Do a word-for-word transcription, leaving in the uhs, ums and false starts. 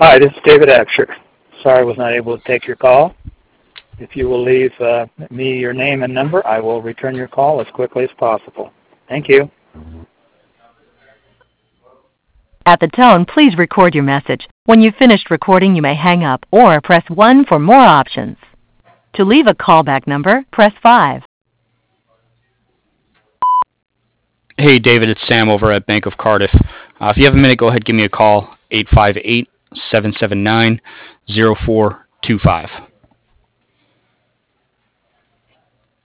Hi, this is David Absher. Sorry I was not able to take your call. If you will leave uh, me your name and number, I will return your call as quickly as possible. Thank you. At the tone, please record your message. When you've finished recording, you may hang up or press one for more options. To leave a callback number, press five. Hey, David, it's Sam over at Bank of Cardiff. Uh, if you have a minute, go ahead, give me a call, eight five eight, seven seven nine, zero four two five.